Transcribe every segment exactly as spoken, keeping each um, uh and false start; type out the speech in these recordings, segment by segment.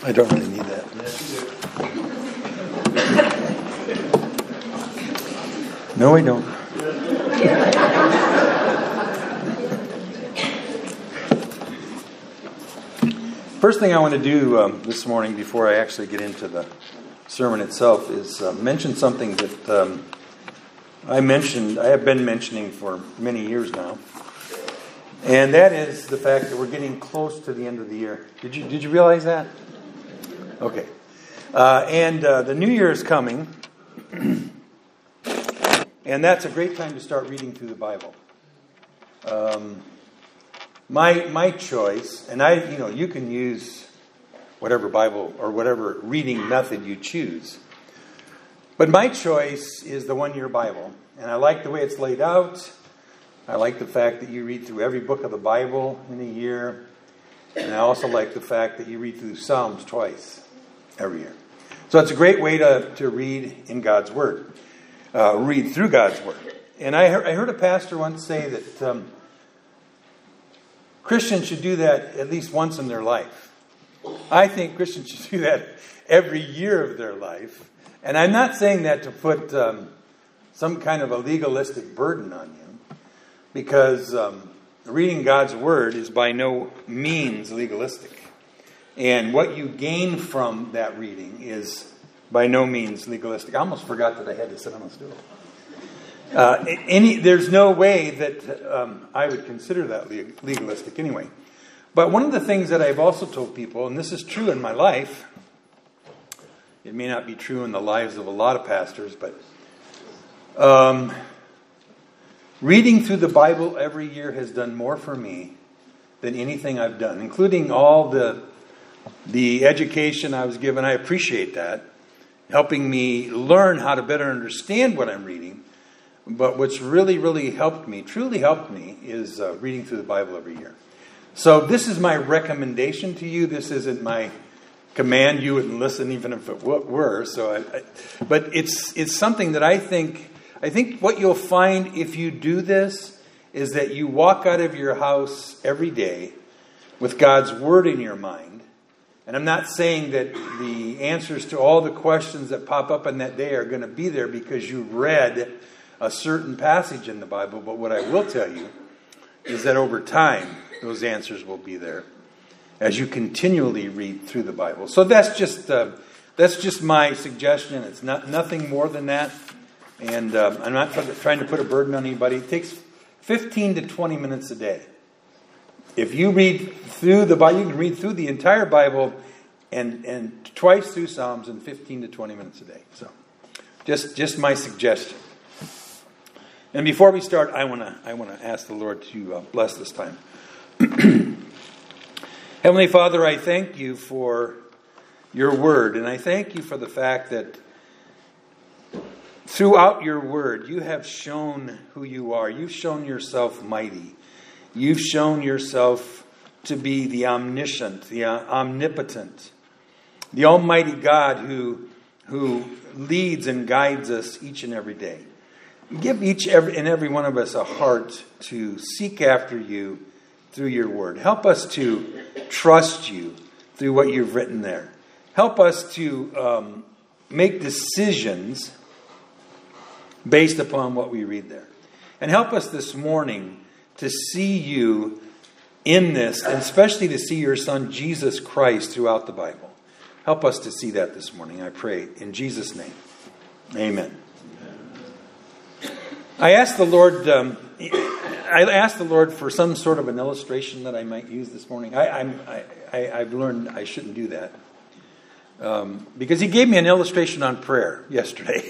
I don't really need that. No, I don't. First thing I want to do um, this morning before I actually get into the sermon itself is uh, mention something that um, I mentioned, I have been mentioning for many years now. And that is the fact that we're getting close to the end of the year. Did you did you realize that? Okay. Uh, and uh, the new year is coming. And that's a great time to start reading through the Bible. Um, my my choice, and I you know you can use whatever Bible or whatever reading method you choose. But my choice is the one-year Bible. And I like the way it's laid out. I like the fact that you read through every book of the Bible in a year. And I also like the fact that you read through Psalms twice every year. So it's a great way to, to read in God's Word. Uh, read through God's Word. And I heard, I heard a pastor once say that um, Christians should do that at least once in their life. I think Christians should do that every year of their life. And I'm not saying that to put um, some kind of a legalistic burden on you. Because um, reading God's Word is by no means legalistic. And what you gain from that reading is by no means legalistic. I almost forgot that I had to sit on a stool. Uh, any, there's no way that um, I would consider that legalistic anyway. But one of the things that I've also told people, and this is true in my life, it may not be true in the lives of a lot of pastors, but um, reading through the Bible every year has done more for me than anything I've done, including all the the education I was given. I appreciate that, helping me learn how to better understand what I'm reading. But what's really, really helped me, truly helped me, is uh, reading through the Bible every year. So this is my recommendation to you. This isn't my command. You wouldn't listen even if it were. So, I, I, but it's it's something that I think. I think what you'll find if you do this is that you walk out of your house every day with God's Word in your mind. And I'm not saying that the answers to all the questions that pop up in that day are going to be there because you read a certain passage in the Bible. But what I will tell you is that over time, those answers will be there as you continually read through the Bible. So that's just uh, that's just my suggestion. It's not nothing more than that. And um, I'm not trying to put a burden on anybody. It takes fifteen to twenty minutes a day. If you read through the Bible, you can read through the entire Bible and, and twice through Psalms in fifteen to twenty minutes a day. So just just my suggestion. And before we start, I want to I want to ask the Lord to uh, bless this time. Heavenly Father, I thank you for your word. And I thank you for the fact that throughout your word, you have shown who you are. You've shown yourself mighty. You've shown yourself to be the omniscient, the omnipotent, the almighty God who, who leads and guides us each and every day. Give each every, and every one of us a heart to seek after you through your word. Help us to trust you through what you've written there. Help us to um, make decisions based upon what we read there. And help us this morning to see you in this, and especially to see your Son, Jesus Christ, throughout the Bible. Help us to see that this morning, I pray, in Jesus' name. Amen. I asked the Lord, um, I asked the Lord for some sort of an illustration that I might use this morning. I, I'm, I, I, I've learned I shouldn't do that. Um, because he gave me an illustration on prayer yesterday.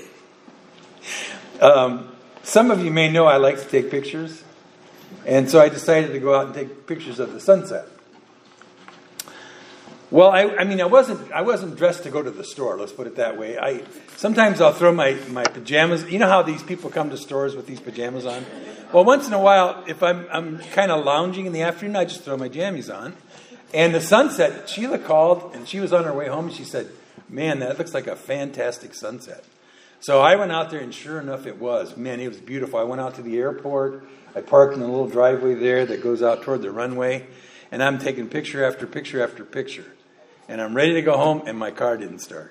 Um, some of you may know I like to take pictures. And so I decided to go out and take pictures of the sunset. Well, I, I mean, I wasn't I wasn't dressed to go to the store, let's put it that way. I Sometimes I'll throw my, my pajamas. You know how these people come to stores with these pajamas on? Well, once in a while, if I'm I'm kind of lounging in the afternoon, I just throw my jammies on. And the sunset, Sheila called, and she was on her way home, and she said, man, that looks like a fantastic sunset. So I went out there, and sure enough, it was. Man, it was beautiful. I went out to the airport. I parked in a little driveway there that goes out toward the runway. And I'm taking picture after picture after picture. And I'm ready to go home, and my car didn't start.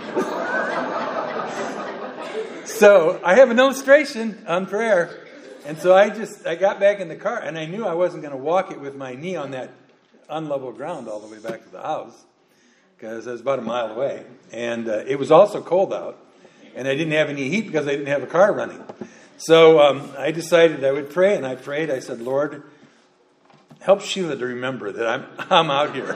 So I have an illustration on prayer. And so I just, I got back in the car, and I knew I wasn't going to walk it with my knee on that unlevel ground all the way back to the house, because I was about a mile away. And uh, it was also cold out, and I didn't have any heat because I didn't have a car running. So um, I decided I would pray, and I prayed. I said, Lord, help Sheila to remember that I'm I'm out here.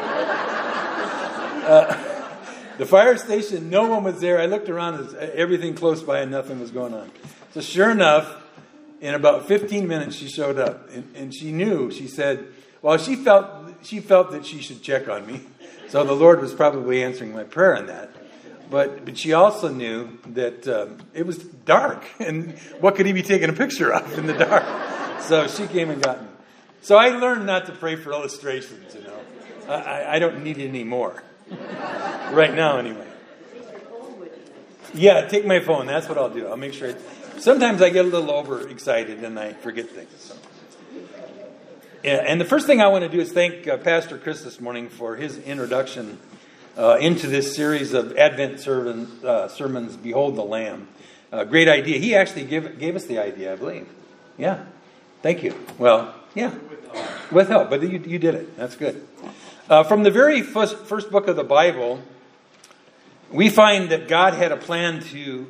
uh, the fire station, no one was there. I looked around, everything close by, and nothing was going on. So sure enough, in about fifteen minutes, she showed up, and, and she knew. She said, well, she felt she felt that she should check on me. So the Lord was probably answering my prayer on that. But but she also knew that um, it was dark, and what could he be taking a picture of in the dark? So she came and got me. So I learned not to pray for illustrations, you know. I, I don't need it anymore. Right now, anyway. Yeah, take my phone. That's what I'll do. I'll make sure. I, sometimes I get a little overexcited and I forget things. So. Yeah, and the first thing I want to do is thank uh, Pastor Chris this morning for his introduction uh, into this series of Advent sermon, uh, sermons, Behold the Lamb. Uh, great idea. He actually gave, gave us the idea, I believe. Yeah. Thank you. Well, yeah. With help. But you, you did it. That's good. Uh, from the very first, first book of the Bible, we find that God had a plan to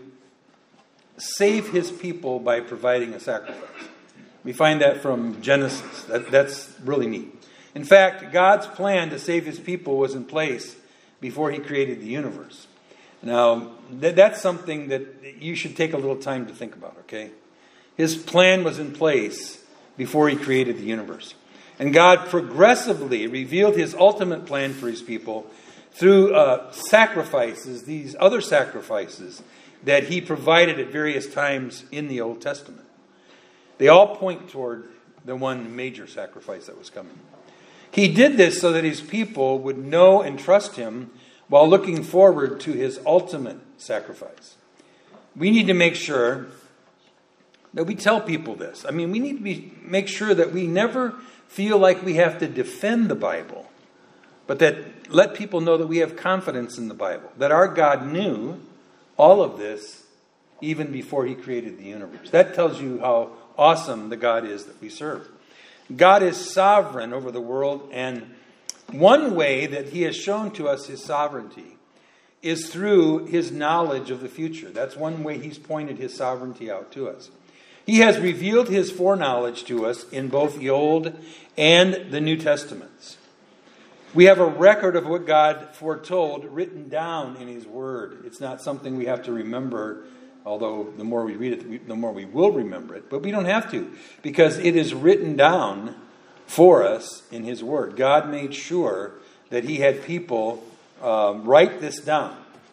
save his people by providing a sacrifice. We find that from Genesis. That, that's really neat. In fact, God's plan to save his people was in place before he created the universe. Now, th- that's something that you should take a little time to think about, okay? His plan was in place before he created the universe. And God progressively revealed his ultimate plan for his people through uh, sacrifices, these other sacrifices that he provided at various times in the Old Testament. They all point toward the one major sacrifice that was coming. He did this so that his people would know and trust him while looking forward to his ultimate sacrifice. We need to make sure that we tell people this. I mean, we need to be, make sure that we never feel like we have to defend the Bible, but that let people know that we have confidence in the Bible, that our God knew all of this even before he created the universe. That tells you how awesome the God is that we serve. God is sovereign over the world, and one way that he has shown to us his sovereignty is through his knowledge of the future. That's one way he's pointed his sovereignty out to us. He has revealed his foreknowledge to us in both the Old and the New Testaments. We have a record of what God foretold written down in his word. It's not something we have to remember, although the more we read it, the more we will remember it. But we don't have to, because it is written down for us in his word. God made sure that he had people um, write this down.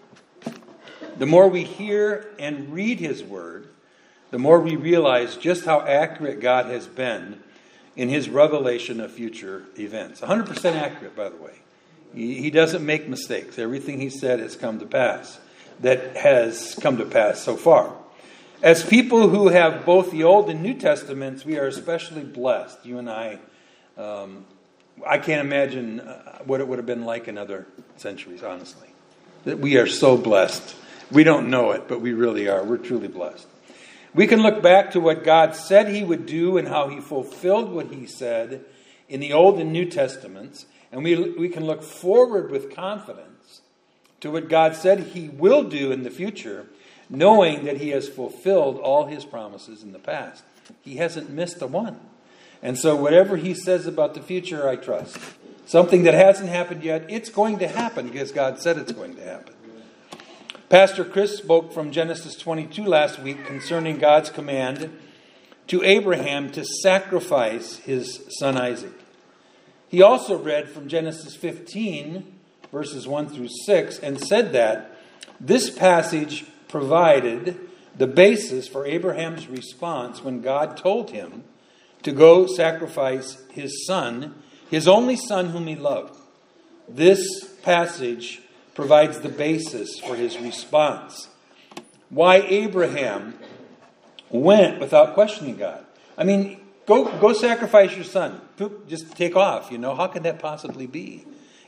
The more we hear and read his word, the more we realize just how accurate God has been in his revelation of future events. one hundred percent accurate, by the way. He, he doesn't make mistakes. Everything he said has come to pass. That has come to pass so far. As people who have both the Old and New Testaments, we are especially blessed. You and I, um, I can't imagine uh, what it would have been like in other centuries, honestly. That we are so blessed. We don't know it, but we really are. We're truly blessed. We can look back to what God said he would do and how he fulfilled what he said in the Old and New Testaments. And we, we can look forward with confidence to what God said he will do in the future, knowing that he has fulfilled all his promises in the past. He hasn't missed a one. And so whatever he says about the future, I trust. Something that hasn't happened yet, it's going to happen because God said it's going to happen. Pastor Chris spoke from Genesis twenty-two last week concerning God's command to Abraham to sacrifice his son Isaac. He also read from Genesis fifteen, verses one through six, and said that this passage provided the basis for Abraham's response when God told him to go sacrifice his son, his only son whom he loved. This passage provides the basis for his response. Why Abraham went without questioning God. I mean, go go sacrifice your son. Just take off, you know. How could that possibly be?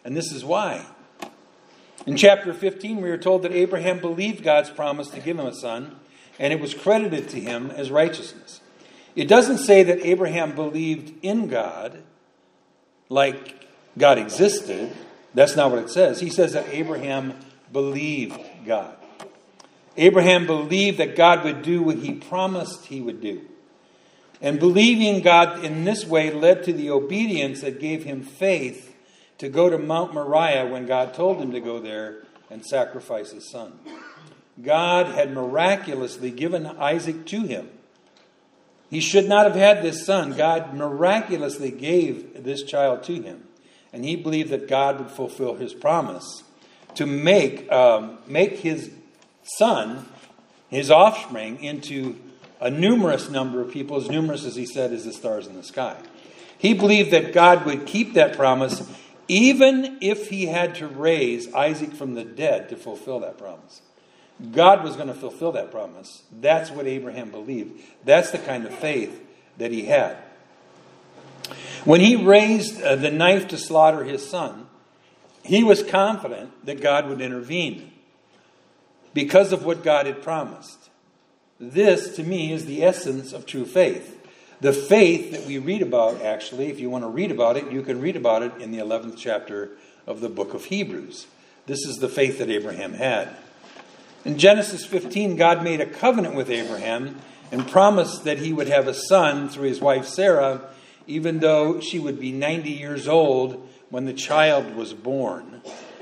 And this is why. In chapter fifteen, we are told that Abraham believed God's promise to give him a son, and it was credited to him as righteousness. It doesn't say that Abraham believed in God, like God existed. That's not what it says. He says that Abraham believed God. Abraham believed that God would do what he promised he would do. And believing God in this way led to the obedience that gave him faith to go to Mount Moriah when God told him to go there and sacrifice his son. God had miraculously given Isaac to him. He should not have had this son. God miraculously gave this child to him. And he believed that God would fulfill his promise to make, um, make his son, his offspring, into a numerous number of people, as numerous as he said as the stars in the sky. He believed that God would keep that promise even if he had to raise Isaac from the dead to fulfill that promise. God was going to fulfill that promise. That's what Abraham believed. That's the kind of faith that he had. When he raised uh, the knife to slaughter his son, he was confident that God would intervene because of what God had promised. This, to me, is the essence of true faith. The faith that we read about, actually, if you want to read about it, you can read about it in the eleventh chapter of the book of Hebrews. This is the faith that Abraham had. In Genesis fifteen, God made a covenant with Abraham and promised that he would have a son through his wife Sarah, even though she would be ninety years old when the child was born.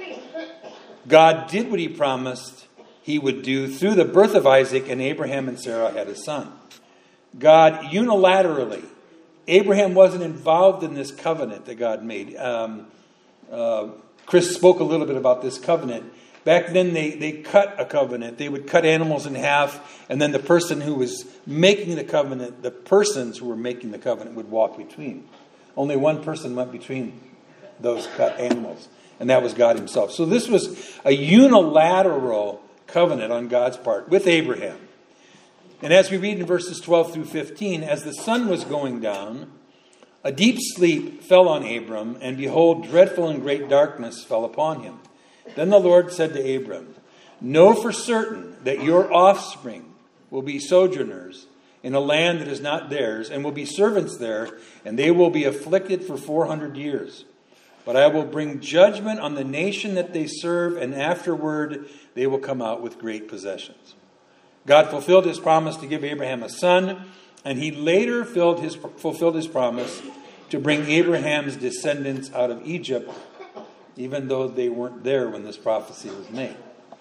God did what he promised he would do through the birth of Isaac, and Abraham and Sarah had a son. God unilaterally, Abraham wasn't involved in this covenant that God made. Um, uh, Chris spoke a little bit about this covenant. Back then they, they cut a covenant. They would cut animals in half, and then the person who was making the covenant, the persons who were making the covenant would walk between. Only one person went between those cut animals, and that was God himself. So this was a unilateral covenant on God's part with Abraham. And as we read in verses twelve through fifteen, as the sun was going down, a deep sleep fell on Abram, and behold, dreadful and great darkness fell upon him. Then the Lord said to Abram, "Know for certain that your offspring will be sojourners in a land that is not theirs, and will be servants there, and they will be afflicted for four hundred years. But I will bring judgment on the nation that they serve, and afterward they will come out with great possessions." God fulfilled his promise to give Abraham a son, and he later filled his, fulfilled his promise to bring Abraham's descendants out of Egypt, even though they weren't there when this prophecy was made.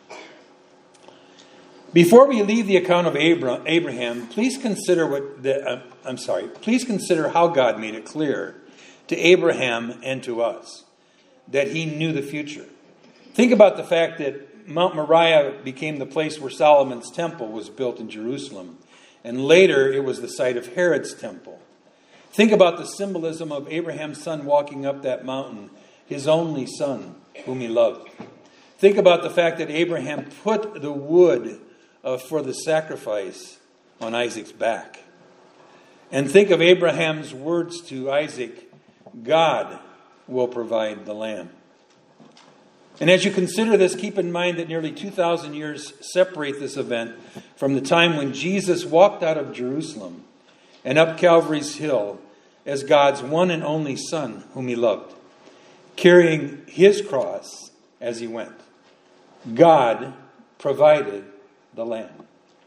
Before we leave the account of Abram, Abraham, please consider what the, uh, I'm sorry, please consider how God made it clear to Abraham and to us that he knew the future. Think about the fact that Mount Moriah became the place where Solomon's temple was built in Jerusalem, and later it was the site of Herod's temple. Think about the symbolism of Abraham's son walking up that mountain, his only son whom he loved. Think about the fact that Abraham put the wood uh, for the sacrifice on Isaac's back. And think of Abraham's words to Isaac, "God will provide the lamb." And as you consider this, keep in mind that nearly two thousand years separate this event from the time when Jesus walked out of Jerusalem and up Calvary's hill as God's one and only Son whom he loved, carrying his cross as he went. God provided the lamb.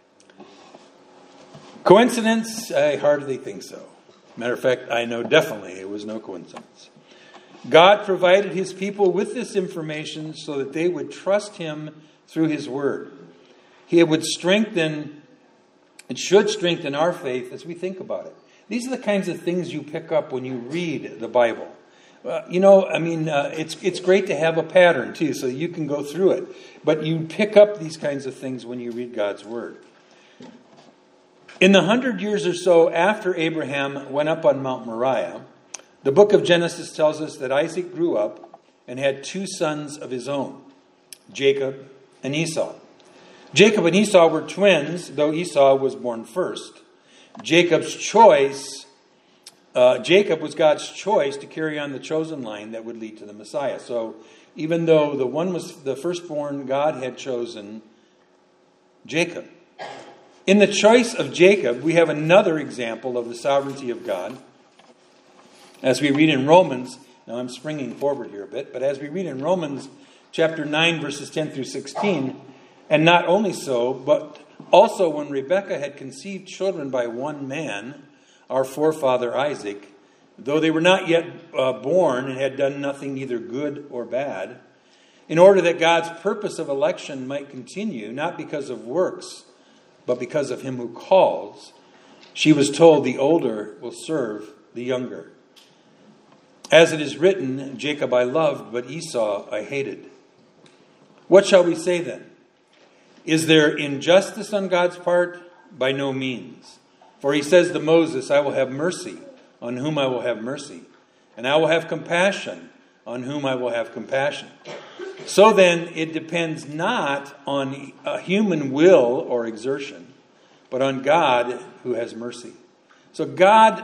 Coincidence? I hardly think so. Matter of fact, I know definitely it was no coincidence. God provided his people with this information so that they would trust him through his word. He would strengthen, it should strengthen our faith as we think about it. These are the kinds of things you pick up when you read the Bible. Uh, you know, I mean, uh, it's it's great to have a pattern too, so you can go through it. But you pick up these kinds of things when you read God's word. In the hundred years or so after Abraham went up on Mount Moriah, the book of Genesis tells us that Isaac grew up and had two sons of his own, Jacob and Esau. Jacob and Esau were twins, though Esau was born first. Jacob's choice uh, Jacob was God's choice to carry on the chosen line that would lead to the Messiah. So even though the one was the firstborn, God had chosen Jacob. In the choice of Jacob, we have another example of the sovereignty of God. As we read in Romans, now I'm springing forward here a bit, but as we read in Romans chapter nine, verses ten through sixteen, and not only so, but also when Rebekah had conceived children by one man, our forefather Isaac, though they were not yet uh, born and had done nothing either good or bad, in order that God's purpose of election might continue, not because of works, but because of him who calls, she was told the older will serve the younger. As it is written, Jacob I loved, but Esau I hated. What shall we say then? Is there injustice on God's part? By no means. For he says to Moses, I will have mercy on whom I will have mercy, and I will have compassion on whom I will have compassion. So then, it depends not on a human will or exertion, but on God who has mercy. So God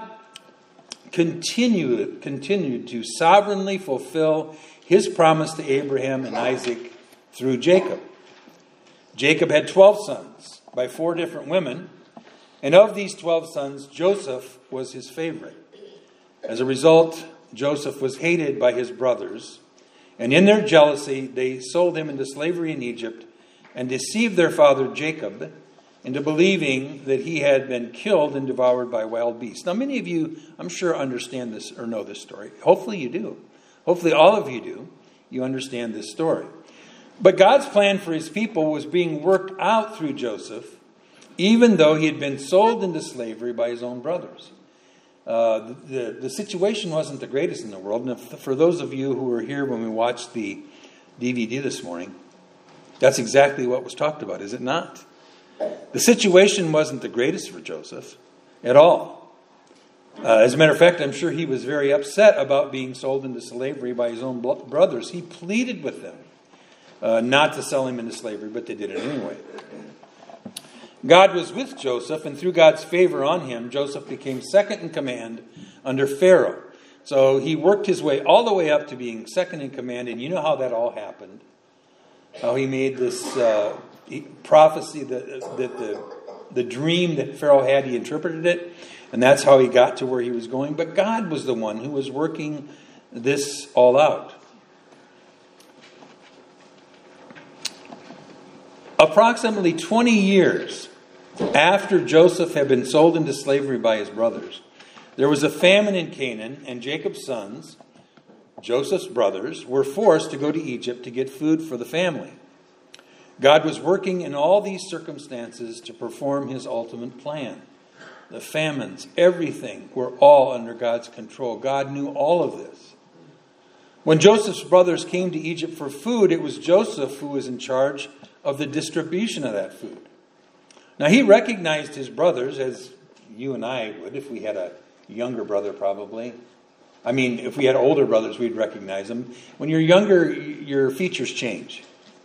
continued, continued to sovereignly fulfill his promise to Abraham and Isaac through Jacob. Jacob had twelve sons by four different women, and of these twelve sons, Joseph was his favorite. As a result, Joseph was hated by his brothers, and in their jealousy, they sold him into slavery in Egypt and deceived their father Jacob into believing that he had been killed and devoured by wild beasts. Now, many of you, I'm sure, understand this or know this story. Hopefully you do. Hopefully all of you do. You understand this story. But God's plan for his people was being worked out through Joseph, even though he had been sold into slavery by his own brothers. Uh, the, the, the situation wasn't the greatest in the world. And if, for those of you who were here when we watched the D V D this morning, that's exactly what was talked about, is it not? The situation wasn't the greatest for Joseph at all. Uh, as a matter of fact, I'm sure he was very upset about being sold into slavery by his own brothers. He pleaded with them uh, not to sell him into slavery, but they did it anyway. God was with Joseph, and through God's favor on him, Joseph became second in command under Pharaoh. So he worked his way all the way up to being second in command, and you know how that all happened. How he made this uh, prophecy, that, that the, the dream that Pharaoh had, he interpreted it, and that's how he got to where he was going. But God was the one who was working this all out. Approximately twenty years after Joseph had been sold into slavery by his brothers, there was a famine in Canaan, and Jacob's sons, Joseph's brothers, were forced to go to Egypt to get food for the family. God was working in all these circumstances to perform his ultimate plan. The famines, everything, were all under God's control. God knew all of this. When Joseph's brothers came to Egypt for food, it was Joseph who was in charge of the distribution of that food. Now, he recognized his brothers, as you and I would if we had a younger brother probably. I mean, if we had older brothers, we'd recognize them. When you're younger, your features change.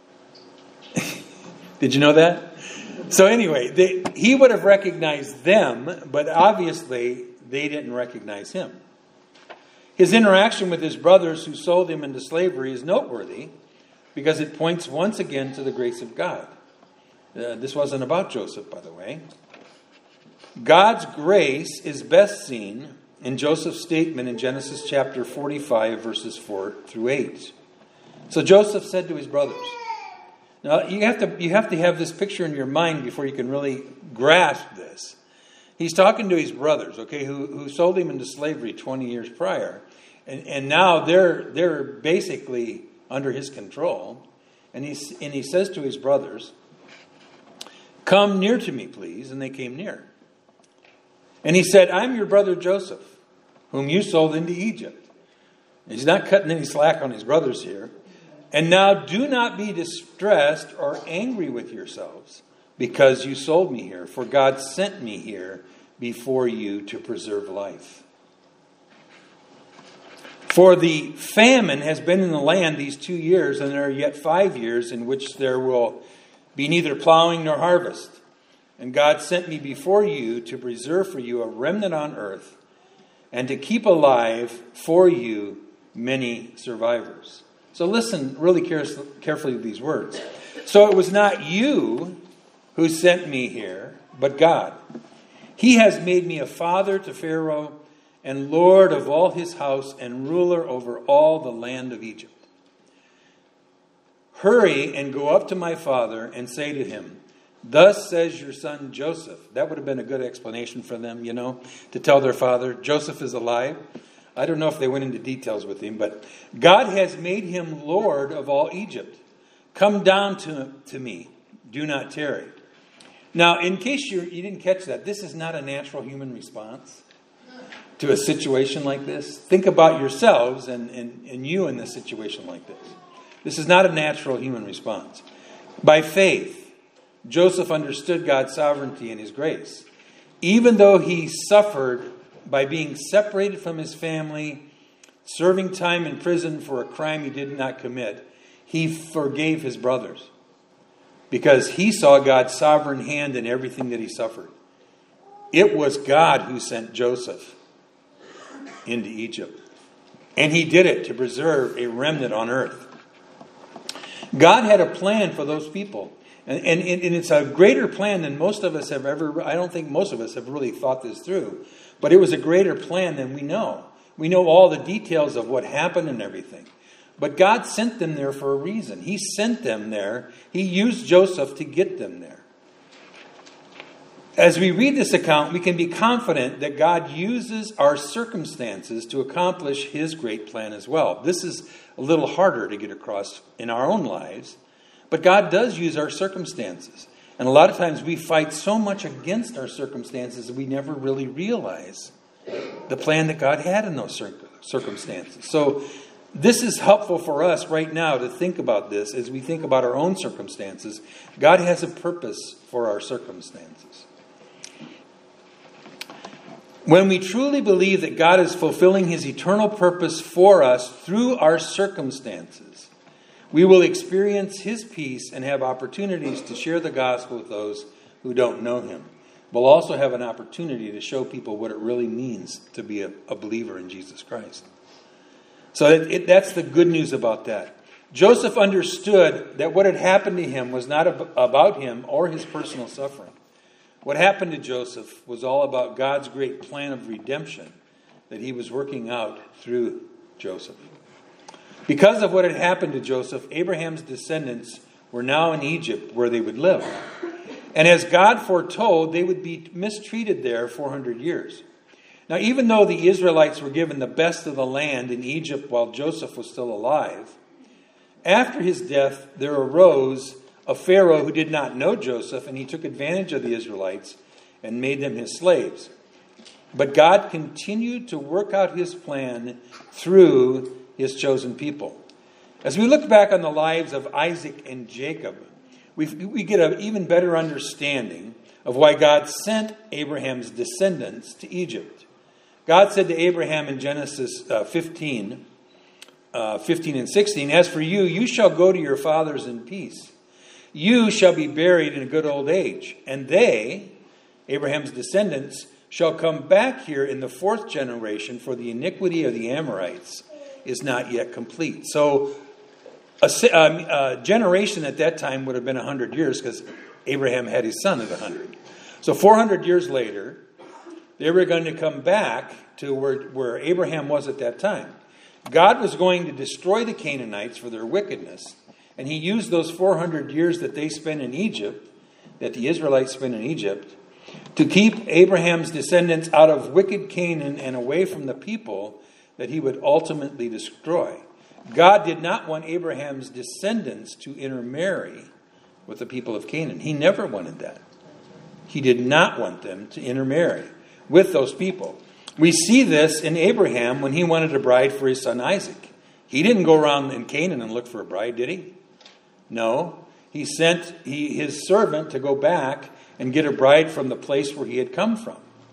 Did you know that? So anyway, they, he would have recognized them, but obviously they didn't recognize him. His interaction with his brothers who sold him into slavery is noteworthy because it points once again to the grace of God. Uh, this wasn't about Joseph, by the way. God's grace is best seen in Joseph's statement in Genesis chapter forty-five, verses four through eight. So Joseph said to his brothers. Now, you have to you have to have this picture in your mind before you can really grasp this. He's talking to his brothers, okay, who, who sold him into slavery twenty years prior. And, and now they're they're basically under his control. And he, and he says to his brothers, "Come near to me, please." And they came near. And he said, "I'm your brother Joseph, whom you sold into Egypt." He's not cutting any slack on his brothers here. "And now do not be distressed or angry with yourselves because you sold me here, for God sent me here before you to preserve life. For the famine has been in the land these two years, and there are yet five years in which there will be neither plowing nor harvest. And God sent me before you to preserve for you a remnant on earth, and to keep alive for you many survivors. So listen really carefully to these words. So it was not you who sent me here, but God. He has made me a father to Pharaoh and lord of all his house and ruler over all the land of Egypt. Hurry and go up to my father and say to him, thus says your son Joseph. That would have been a good explanation for them, you know, to tell their father, Joseph is alive. I don't know if they went into details with him, but God has made him Lord of all Egypt. Come down to, to me. Do not tarry. Now, in case you you didn't catch that, this is not a natural human response to a situation like this. Think about yourselves and, and, and you in a situation like this. This is not a natural human response. By faith, Joseph understood God's sovereignty and his grace. Even though he suffered by being separated from his family, serving time in prison for a crime he did not commit, he forgave his brothers because he saw God's sovereign hand in everything that he suffered. It was God who sent Joseph into Egypt, and he did it to preserve a remnant on earth. God had a plan for those people. And, and, and it's a greater plan than most of us have ever, I don't think most of us have really thought this through. But it was a greater plan than we know. We know all the details of what happened and everything. But God sent them there for a reason. He sent them there. He used Joseph to get them there. As we read this account, we can be confident that God uses our circumstances to accomplish his great plan as well. This is a little harder to get across in our own lives. But God does use our circumstances. And a lot of times we fight so much against our circumstances that we never really realize the plan that God had in those circumstances. So this is helpful for us right now to think about this as we think about our own circumstances. God has a purpose for our circumstances. When we truly believe that God is fulfilling his eternal purpose for us through our circumstances, we will experience his peace and have opportunities to share the gospel with those who don't know him. We'll also have an opportunity to show people what it really means to be a, a believer in Jesus Christ. So it, it, that's the good news about that. Joseph understood that what had happened to him was not ab- about him or his personal suffering. What happened to Joseph was all about God's great plan of redemption that he was working out through Joseph. Because of what had happened to Joseph, Abraham's descendants were now in Egypt where they would live. And as God foretold, they would be mistreated there four hundred years. Now, even though the Israelites were given the best of the land in Egypt while Joseph was still alive, after his death, there arose a Pharaoh who did not know Joseph, and he took advantage of the Israelites and made them his slaves. But God continued to work out his plan through his chosen people. As we look back on the lives of Isaac and Jacob, we, we get an even better understanding of why God sent Abraham's descendants to Egypt. God said to Abraham in Genesis uh, fifteen, uh, fifteen and sixteen, "As for you, you shall go to your fathers in peace. You shall be buried in a good old age. And they, Abraham's descendants, shall come back here in the fourth generation, for the iniquity of the Amorites is not yet complete." So a, a generation at that time would have been one hundred years, because Abraham had his son at one hundred. So four hundred years later, they were going to come back to where, where Abraham was at that time. God was going to destroy the Canaanites for their wickedness, and he used those four hundred years that they spent in Egypt, that the Israelites spent in Egypt, to keep Abraham's descendants out of wicked Canaan and away from the people that he would ultimately destroy. God did not want Abraham's descendants to intermarry with the people of Canaan. He never wanted that. He did not want them to intermarry with those people. We see this in Abraham when he wanted a bride for his son Isaac. He didn't go around in Canaan and look for a bride, did he? No. He sent he, his servant to go back and get a bride from the place where he had come from.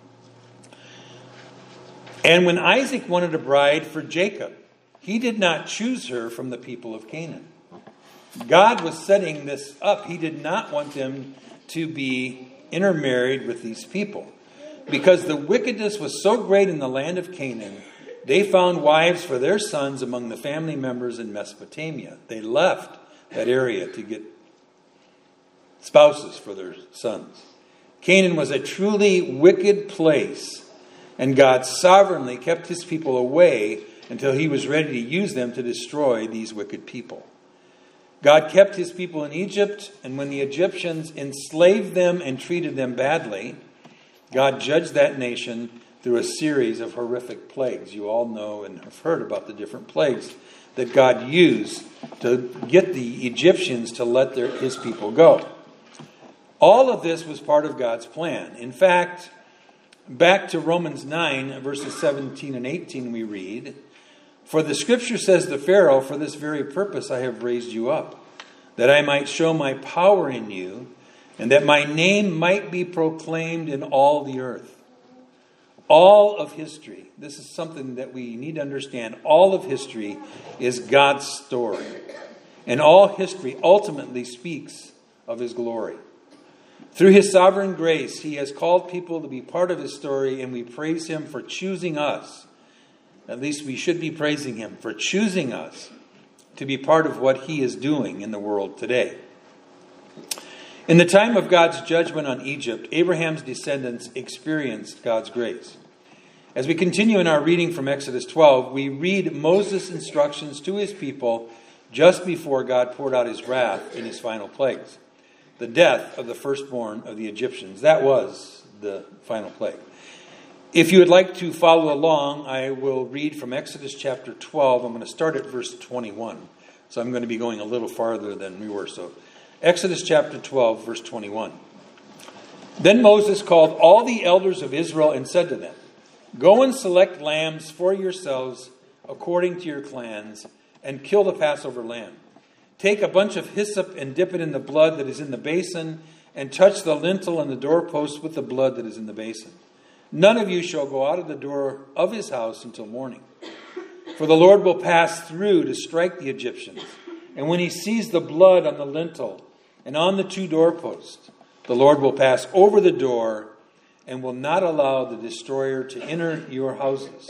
And when Isaac wanted a bride for Jacob, he did not choose her from the people of Canaan. God was setting this up. He did not want them to be intermarried with these people. Because the wickedness was so great in the land of Canaan, they found wives for their sons among the family members in Mesopotamia. They left that area to get spouses for their sons. Canaan was a truly wicked place, and God sovereignly kept his people away until he was ready to use them to destroy these wicked people. God kept his people in Egypt, and when the Egyptians enslaved them and treated them badly, God judged that nation through a series of horrific plagues. You all know and have heard about the different plagues that God used to get the Egyptians to let their, his people go. All of this was part of God's plan. In fact, back to Romans nine, verses seventeen and eighteen, we read, "For the scripture says to Pharaoh, for this very purpose I have raised you up, that I might show my power in you, and that my name might be proclaimed in all the earth." All of history, this is something that we need to understand, all of history is God's story. And all history ultimately speaks of his glory. Through his sovereign grace, he has called people to be part of his story, and we praise him for choosing us. At least we should be praising him for choosing us to be part of what he is doing in the world today. In the time of God's judgment on Egypt, Abraham's descendants experienced God's grace. As we continue in our reading from Exodus twelve, we read Moses' instructions to his people just before God poured out his wrath in his final plagues. The death of the firstborn of the Egyptians. That was the final plague. If you would like to follow along, I will read from Exodus chapter twelve. I'm going to start at verse twenty-one. So I'm going to be going a little farther than we were. So Exodus chapter twelve, verse twenty-one. Then Moses called all the elders of Israel and said to them, "Go and select lambs for yourselves according to your clans, and kill the Passover lamb. Take a bunch of hyssop and dip it in the blood that is in the basin, and touch the lintel and the doorpost with the blood that is in the basin. None of you shall go out of the door of his house until morning. For the Lord will pass through to strike the Egyptians. And when he sees the blood on the lintel and on the two doorposts, the Lord will pass over the door and will not allow the destroyer to enter your houses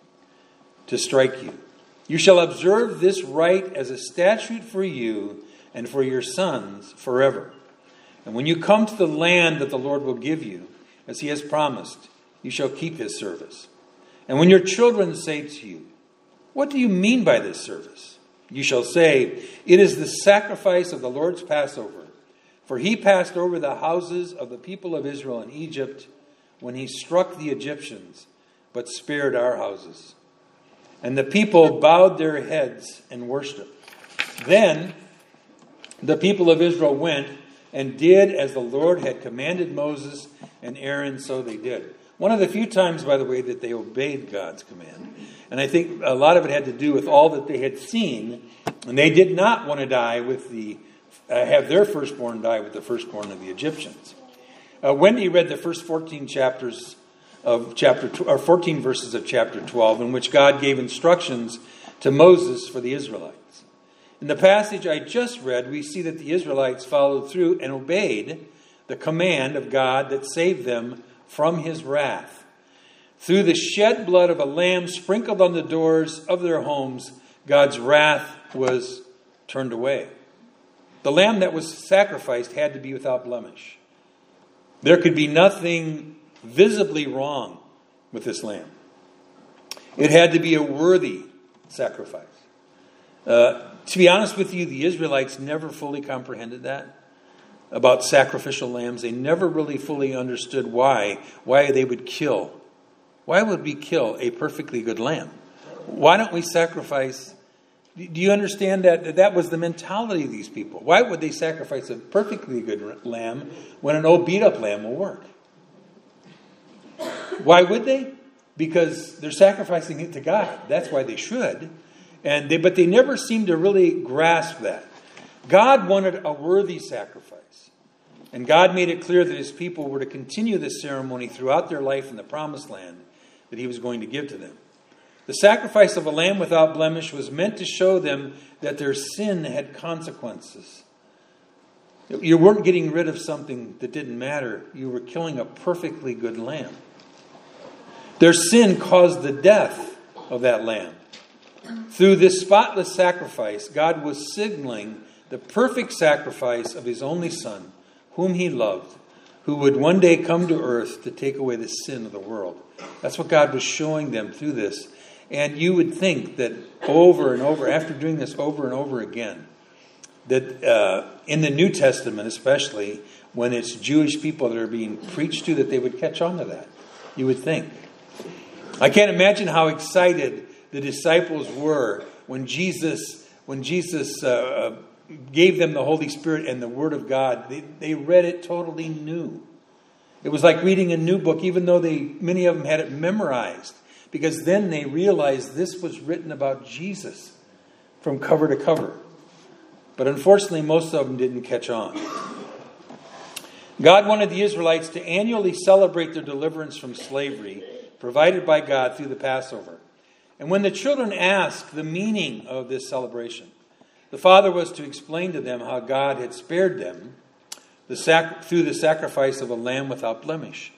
to strike you. You shall observe this rite as a statute for you and for your sons forever. And when you come to the land that the Lord will give you, as he has promised, you shall keep his service. And when your children say to you, 'What do you mean by this service?' you shall say, 'It is the sacrifice of the Lord's Passover. For he passed over the houses of the people of Israel in Egypt when he struck the Egyptians, but spared our houses.' And the people bowed their heads and worshipped. Then the people of Israel went and did as the Lord had commanded Moses and Aaron, so they did." One of the few times, by the way, that they obeyed God's command. And I think a lot of it had to do with all that they had seen. And they did not want to die with the, uh, have their firstborn die with the firstborn of the Egyptians. Uh, Wendy read the first fourteen chapters of chapter, or fourteen verses of chapter twelve, in which God gave instructions to Moses for the Israelites. In the passage I just read, we see that the Israelites followed through and obeyed the command of God that saved them from his wrath. Through the shed blood of a lamb sprinkled on the doors of their homes, God's wrath was turned away. The lamb that was sacrificed had to be without blemish. There could be nothing visibly wrong with this lamb. It had to be a worthy sacrifice. Uh, to be honest with you, the Israelites never fully comprehended that about sacrificial lambs. They never really fully understood why, why they would kill. Why would we kill a perfectly good lamb? Why don't we sacrifice? Do you understand that that was the mentality of these people? Why would they sacrifice a perfectly good lamb when an old beat up lamb will work? Why would they? Because they're sacrificing it to God. That's why they should. And they, but they never seemed to really grasp that. God wanted a worthy sacrifice. And God made it clear that his people were to continue this ceremony throughout their life in the promised land that he was going to give to them. The sacrifice of a lamb without blemish was meant to show them that their sin had consequences. You weren't getting rid of something that didn't matter. You were killing a perfectly good lamb. Their sin caused the death of that lamb. Through this spotless sacrifice, God was signaling the perfect sacrifice of his only Son, whom he loved, who would one day come to earth to take away the sin of the world. That's what God was showing them through this. And you would think that over and over, after doing this over and over again, that uh, in the New Testament especially, when it's Jewish people that are being preached to, that they would catch on to that. You would think. I can't imagine how excited the disciples were when Jesus, when Jesus uh, gave them the Holy Spirit and the Word of God. They, they read it totally new. It was like reading a new book, even though they many of them had it memorized. Because then they realized this was written about Jesus from cover to cover. But unfortunately, most of them didn't catch on. God wanted the Israelites to annually celebrate their deliverance from slavery provided by God through the Passover. And when the children asked the meaning of this celebration, the father was to explain to them how God had spared them the sac- through the sacrifice of a lamb without blemish.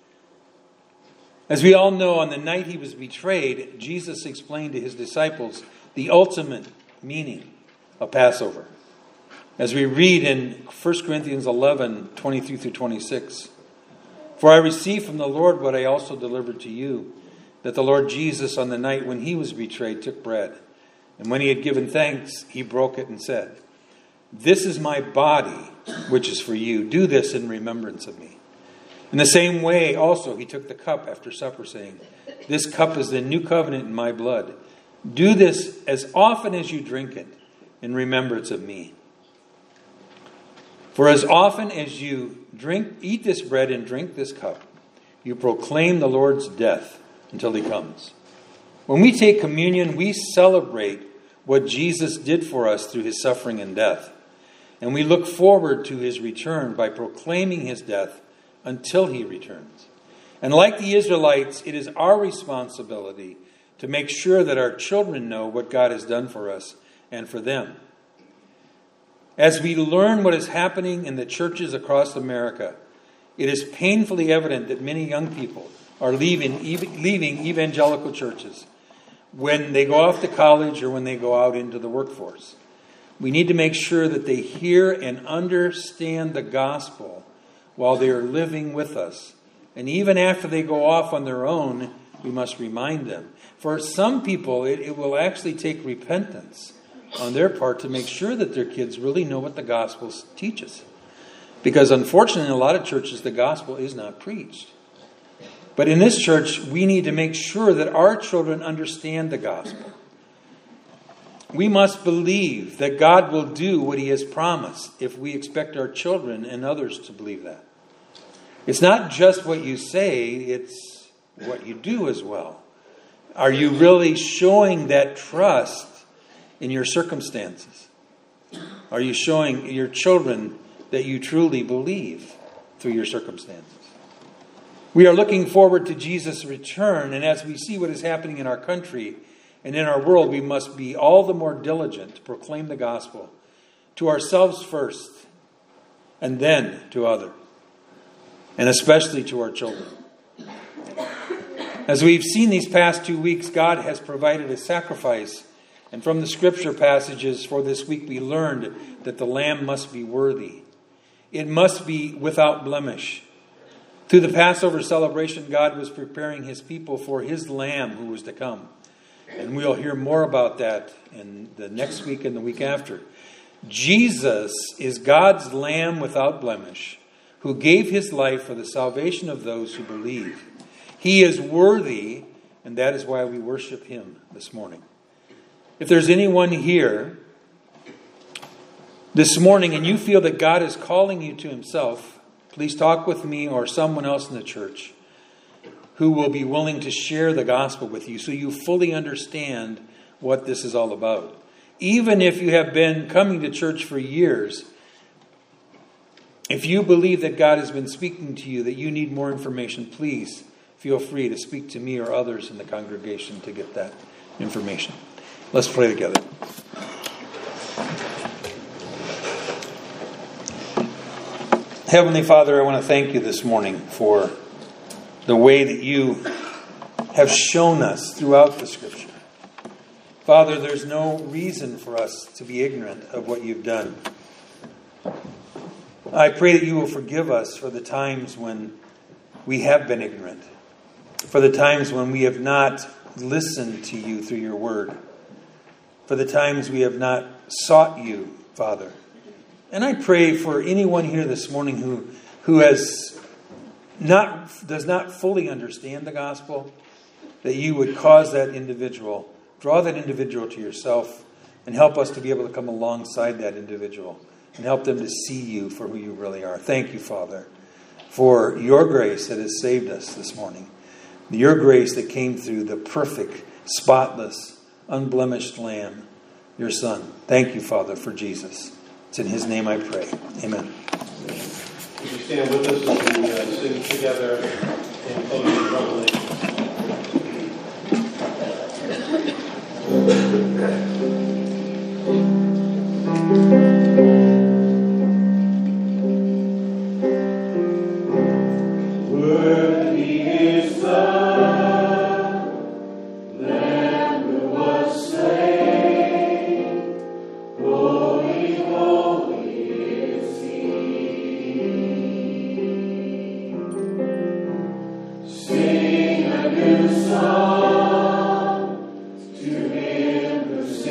As we all know, on the night he was betrayed, Jesus explained to his disciples the ultimate meaning of Passover. As we read in First Corinthians eleven, twenty-three through twenty-six, "For I received from the Lord what I also delivered to you, that the Lord Jesus, on the night when he was betrayed, took bread. And when he had given thanks, he broke it and said, 'This is my body, which is for you. Do this in remembrance of me.' In the same way, also, he took the cup after supper, saying, 'This cup is the new covenant in my blood. Do this as often as you drink it in remembrance of me. For as often as you drink, eat this bread and drink this cup, you proclaim the Lord's death until he comes.' When we take communion, we celebrate what Jesus did for us through his suffering and death. And we look forward to his return by proclaiming his death until he returns. And like the Israelites, it is our responsibility to make sure that our children know what God has done for us and for them. As we learn what is happening in the churches across America, it is painfully evident that many young people are leaving, leaving evangelical churches when they go off to college or when they go out into the workforce. We need to make sure that they hear and understand the gospel while they are living with us. And even after they go off on their own, we must remind them. For some people, it, it will actually take repentance on their part to make sure that their kids really know what the gospel teaches. Because unfortunately, in a lot of churches, the gospel is not preached. But in this church, we need to make sure that our children understand the gospel. We must believe that God will do what he has promised if we expect our children and others to believe that. It's not just what you say, it's what you do as well. Are you really showing that trust in your circumstances? Are you showing your children that you truly believe through your circumstances? We are looking forward to Jesus' return, and as we see what is happening in our country and in our world, we must be all the more diligent to proclaim the gospel to ourselves first, and then to others, and especially to our children. As we've seen these past two weeks, God has provided a sacrifice. And from the scripture passages for this week, we learned that the lamb must be worthy. It must be without blemish. Through the Passover celebration, God was preparing his people for his lamb who was to come. And we'll hear more about that in the next week and the week after. Jesus is God's lamb without blemish, who gave his life for the salvation of those who believe. He is worthy, and that is why we worship him this morning. If there's anyone here this morning and you feel that God is calling you to himself, please talk with me or someone else in the church who will be willing to share the gospel with you so you fully understand what this is all about. Even if you have been coming to church for years, if you believe that God has been speaking to you, that you need more information, please feel free to speak to me or others in the congregation to get that information. Let's pray together. Heavenly Father, I want to thank you this morning for the way that you have shown us throughout the Scripture. Father, there's no reason for us to be ignorant of what you've done. I pray that you will forgive us for the times when we have been ignorant, for the times when we have not listened to you through your word, for the times we have not sought you, Father. And I pray for anyone here this morning who, who has not does not fully understand the gospel, that you would cause that individual, draw that individual to yourself, and help us to be able to come alongside that individual and help them to see you for who you really are. Thank you, Father, for your grace that has saved us this morning. Your grace that came through the perfect, spotless, unblemished Lamb, your Son. Thank you, Father, for Jesus. It's in his name I pray. Amen. Would you stand with us as we uh, sing together in closing revelation? Sing a new song to him who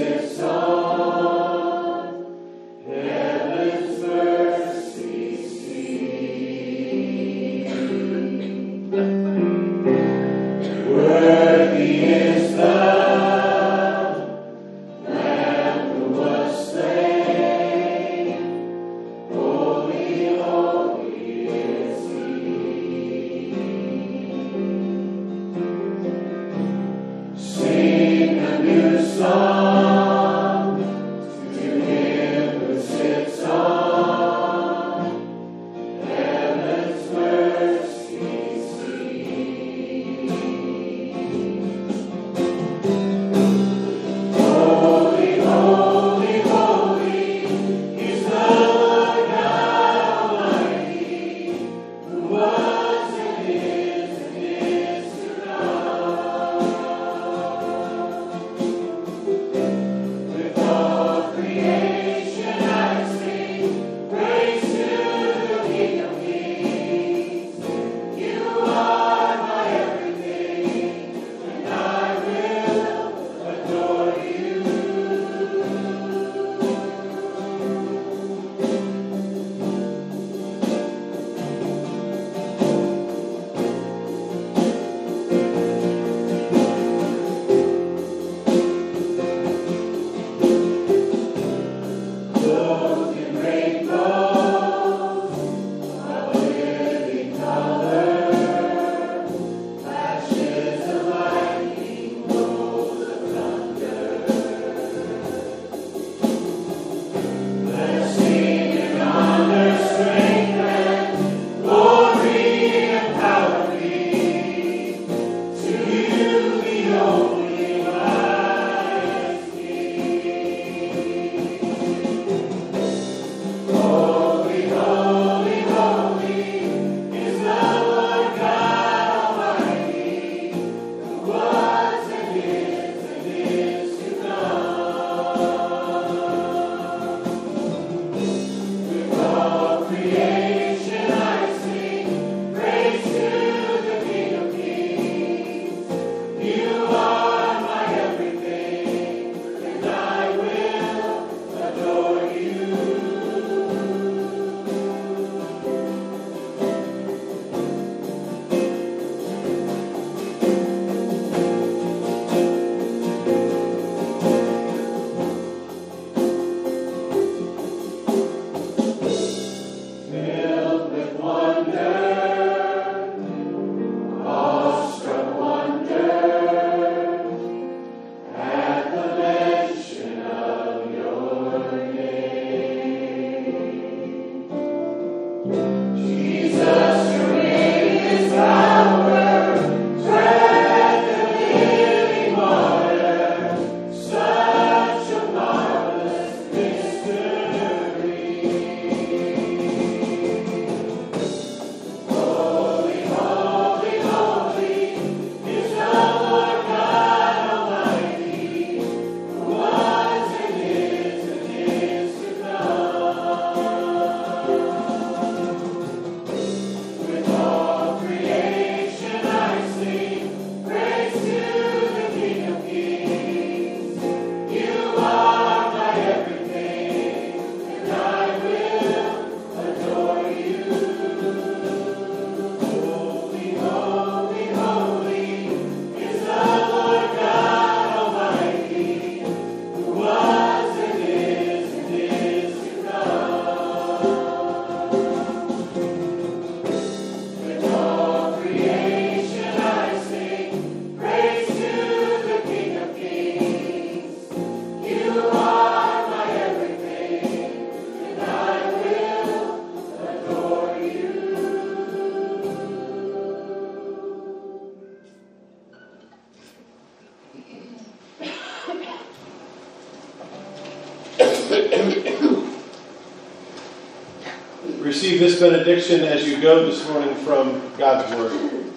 Receive this benediction as you go this morning from God's Word.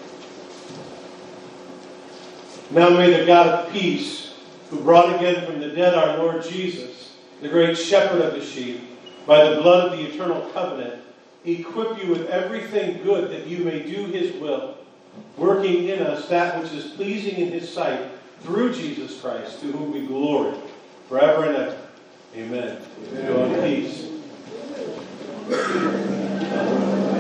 Now may the God of peace, who brought again from the dead our Lord Jesus, the great shepherd of the sheep, by the blood of the eternal covenant, equip you with everything good that you may do His will, working in us that which is pleasing in His sight, through Jesus Christ, to whom be glory, forever and ever. Amen. Amen. Go in peace.